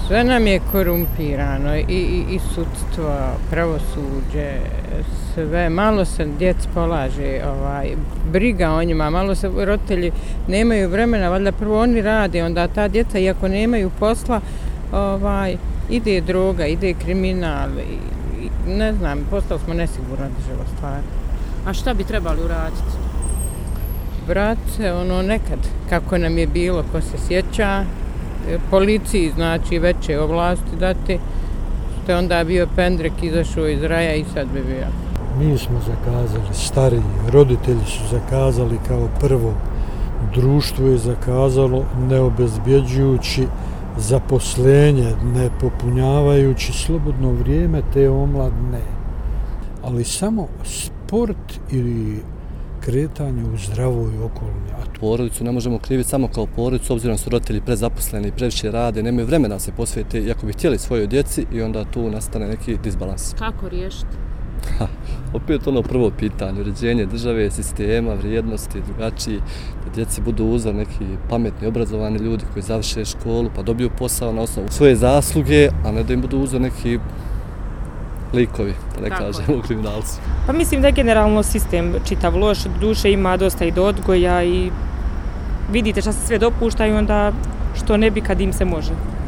Sve nam je korumpirano i sudstvo, pravosuđe, sve. Malo se djeci polaže briga o njima, malo se roditelji nemaju vremena, valjda prvo oni rade, onda ta djeca iako nemaju posla, ide droga, ide kriminal, ne znam, postali smo nesigurna država stvarno. A šta bi trebali uraditi? Vratiti se nekad, kako nam je bilo, ko se sjeća, policiji znači veće ovlasti dati, što je onda bio pendrek, izašao iz raja i sad bi bio. Mi smo zakazali, stariji, roditelji su zakazali kao prvo, društvo je zakazalo ne obezbjeđujući zaposlenje, ne popunjavajući slobodno vrijeme te omladne, ali samo sport ili kretanje u zdravoj okolini. Porodicu ne možemo kriviti samo kao porodicu, obzirom su roditelji prezaposleni, previše rade, nemaju vremena da se posvete iako bi htjeli svojoj djeci i onda tu nastane neki disbalans. Kako riješiti? Opet prvo pitanje, uređenje države, sistema, vrijednosti, drugačiji, da djeci budu uzor neki pametni, obrazovani ljudi koji završe školu pa dobiju posao na osnovu svoje zasluge, a ne da im budu uzor neki likovi, da ne kažemo kriminalci. Pa mislim da je generalno sistem čitav loš, duše ima dosta i do odgoja i vidite šta se sve dopušta i onda što ne bi kad im se može.